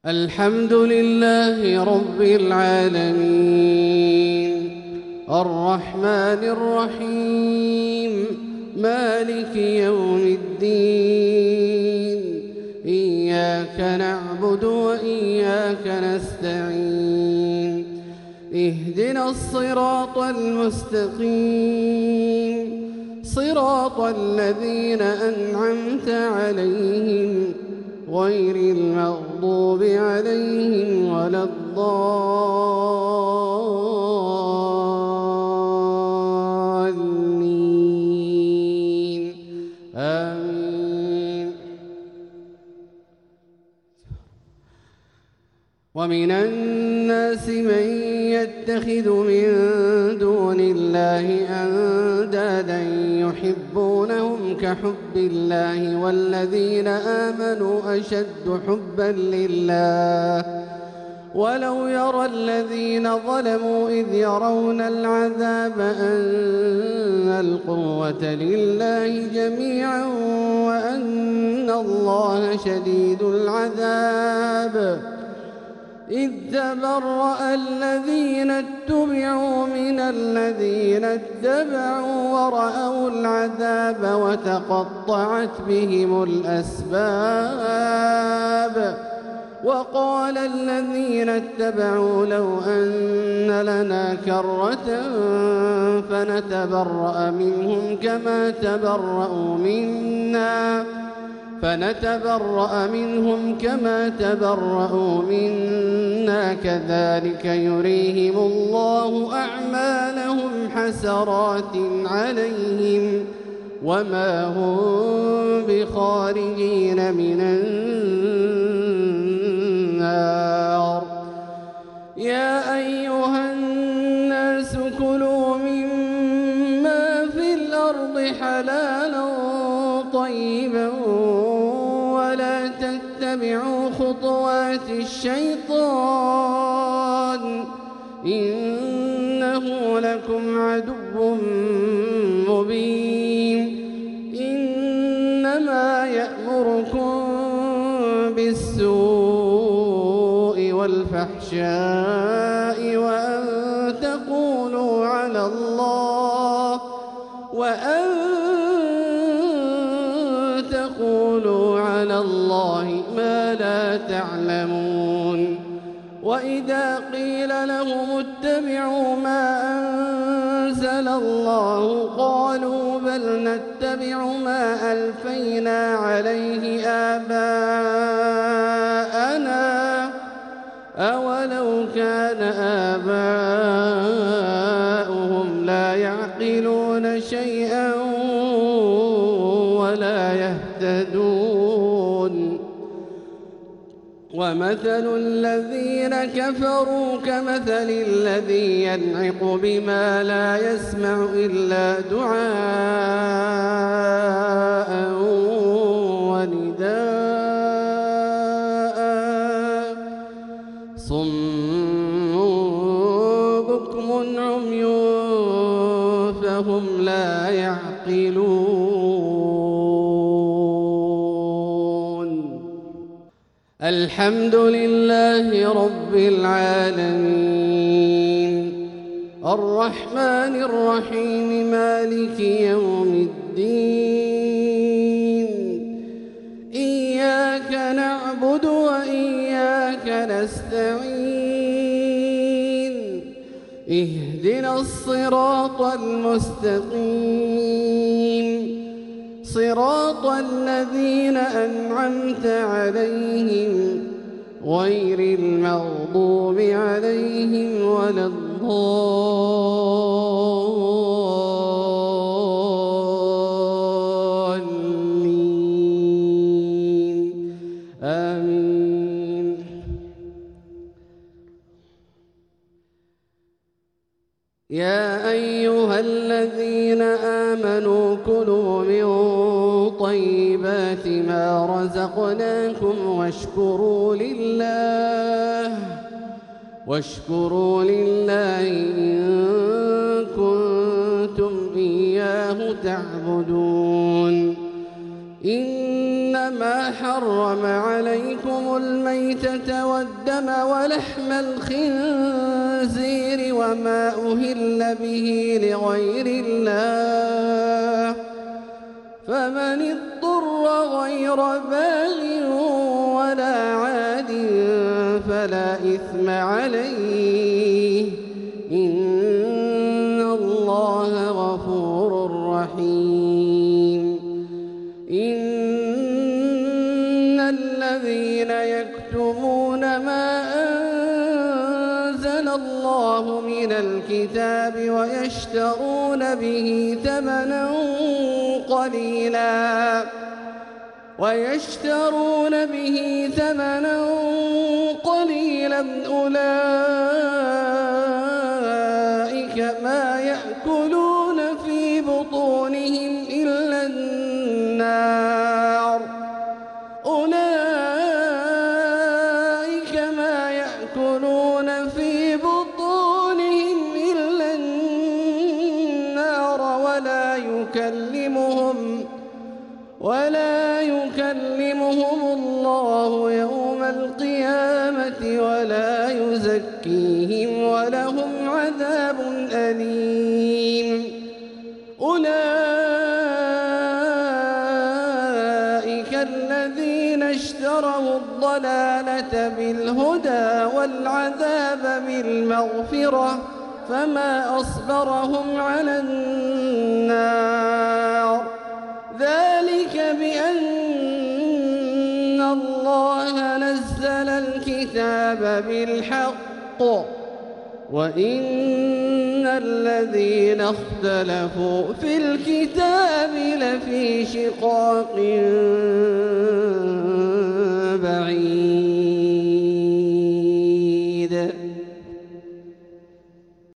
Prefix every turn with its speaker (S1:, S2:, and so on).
S1: الحمد لله رب العالمين الرحمن الرحيم مالك يوم الدين إياك نعبد وإياك نستعين اهدنا الصراط المستقيم صراط الذين أنعمت عليهم غير المغضوب عليهم ولا الضالين آمين. ومن الناس من يتخذ من دون الله أندادا يحبونهم كحب الله والذين آمنوا أشد حبا لله ولو يرى الذين ظلموا إذ يرون العذاب أن القوة لله جميعا وأن الله شديد العذاب إذ تبرأ الذين اتبعوا من الذين اتبعوا ورأوا العذاب وتقطعت بهم الأسباب وقال الذين اتبعوا لو أن لنا كرة فنتبرأ منهم كما تبرأوا منا كذلك يريهم الله أعمالهم حسرات عليهم وما هم بخارجين من النار. يا أيها الناس كلوا مما في الأرض حلالا طيبا ولا تتبعوا خطوات الشيطان إنه لكم عدو مبين. إنما يأمركم بالسوء والفحشاء وأن تقولوا على الله ما لا تعلمون. وإذا قيل لهم اتبعوا ما أنزل الله قالوا بل نتبع ما ألفينا عليه آباءنا أولو كان آباؤهم لا يعقلون شيئا ولا يهتدون. ومثل الذين كفروا كمثل الذي ينعق بما لا يسمع إلا دعاء ونداء صم بكم عمي فهم لا يعقلون. الحمد لله رب العالمين الرحمن الرحيم مالك يوم الدين إياك نعبد وإياك نستعين اهدنا الصراط المستقيم صراط الذين أنعمت عليهم غير المغضوب عليهم ولا الضالين آمين. يا أيها الذين آمنوا كلوا من طيبات ما رزقناكم واشكروا لله إن كنتم إياه تعبدون. إنما إنما حرم عليكم الميتة والدم ولحم الخنزير وما أهل به لغير الله فمن اضطر غير باغ ولا عاد فلا إثم عليه إن الله غفور رحيم. إن الذين يكتمون ما أنزل الله من الكتاب ويشترون به ثمنا قليلا أولئك ما يأكلون في بطونهم إلا النار ولا يكلمهم الله يوم القيامة ولا يزكيهم ولهم عذاب أليم. أولئك الذين اشتروا الضلالة بالهدى والعذاب بالمغفرة فما أصبرهم على النار ذلك بأن الله نزل الكتاب بالحق وإن الذين اختلفوا في الكتاب لفي شقاق بعيد.